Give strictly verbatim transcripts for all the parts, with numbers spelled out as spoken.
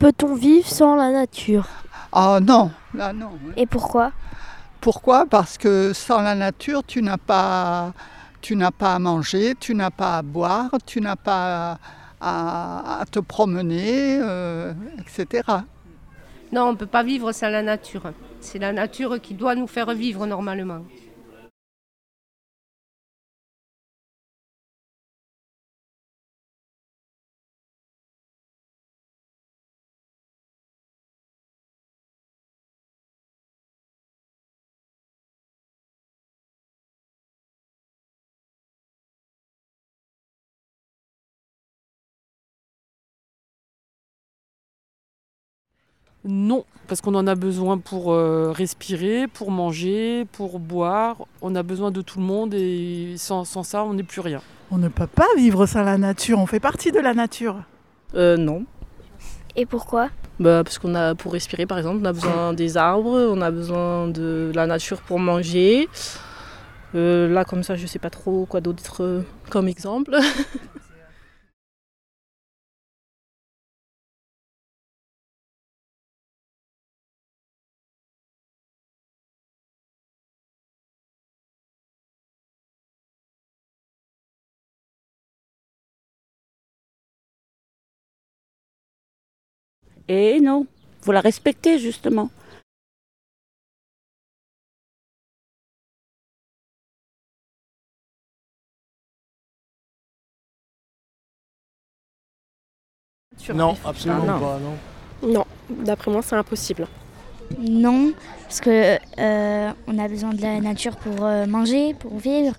Peut-on vivre sans la nature? Ah non, là non. hein. Et pourquoi? Pourquoi? Parce que sans la nature, tu n'as pas, tu n'as pas à manger, tu n'as pas à boire, tu n'as pas à, à te promener, euh, et cetera. Non, on ne peut pas vivre sans la nature. C'est la nature qui doit nous faire vivre normalement. Non, parce qu'on en a besoin pour euh, respirer, pour manger, pour boire. On a besoin de tout le monde et sans, sans ça, on n'est plus rien. On ne peut pas vivre sans la nature, on fait partie de la nature. Euh, non. Et pourquoi? Bah, parce qu'on a, pour respirer par exemple, on a besoin des arbres, on a besoin de la nature pour manger. Euh, là, comme ça, je sais pas trop quoi d'autre euh, comme exemple. Et non, il faut la respecter justement. Non, absolument Ah, non. pas, non. Non, d'après moi, c'est impossible. Non, parce que euh, on a besoin de la nature pour euh, manger, pour vivre.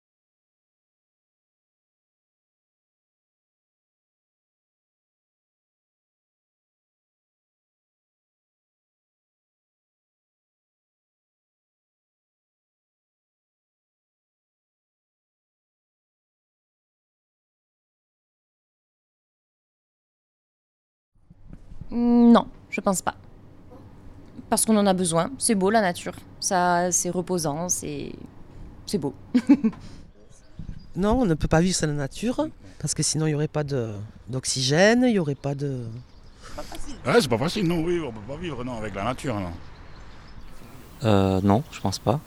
Non, je pense pas. Parce qu'on en a besoin. C'est beau la nature. Ça, c'est reposant, c'est c'est beau. Non, on ne peut pas vivre sans la nature, parce que sinon il n'y aurait pas de, d'oxygène, il n'y aurait pas de... Ouais, c'est pas facile, non, oui, on peut pas vivre non, avec la nature, non. Euh, non, je pense pas.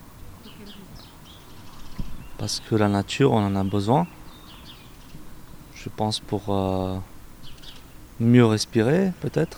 Parce que la nature, on en a besoin. Je pense pour euh, mieux respirer, peut-être.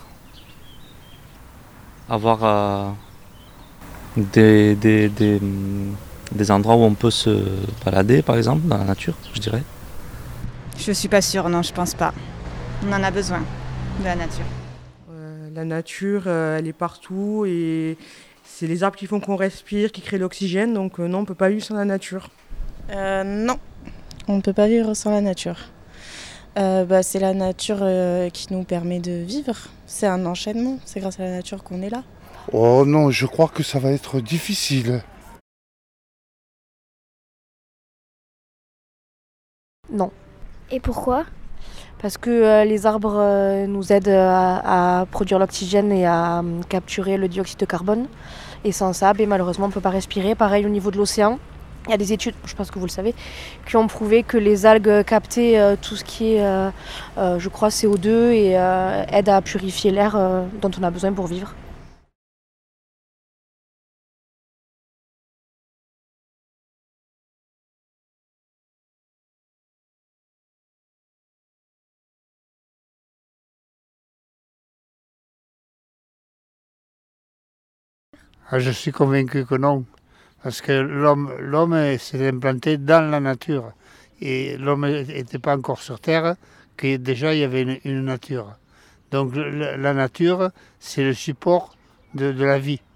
Avoir euh, des, des, des, des endroits où on peut se balader, par exemple, dans la nature, je dirais. Je suis pas sûre, non, je pense pas. On en a besoin de la nature. Euh, la nature, euh, elle est partout et c'est les arbres qui font qu'on respire, qui créent l'oxygène, donc euh, non, on peut pas vivre sans la nature. Euh, non, on ne peut pas vivre sans la nature. Euh, bah, c'est la nature euh, qui nous permet de vivre. C'est un enchaînement, c'est grâce à la nature qu'on est là. Oh non, je crois que ça va être difficile. Non. Et pourquoi? Parce que euh, les arbres euh, nous aident à, à produire l'oxygène et à euh, capturer le dioxyde de carbone. Et sans ça, ben, malheureusement, on ne peut pas respirer. Pareil au niveau de l'océan. Il y a des études, je pense que vous le savez, qui ont prouvé que les algues captaient euh, tout ce qui est, euh, euh, je crois, C O deux et euh, aident à purifier l'air euh, dont on a besoin pour vivre. Ah, je suis convaincu que non. Parce que l'homme, l'homme s'est implanté dans la nature. Et l'homme n'était pas encore sur Terre, que déjà il y avait une, une nature. Donc la, la nature, c'est le support de, de la vie.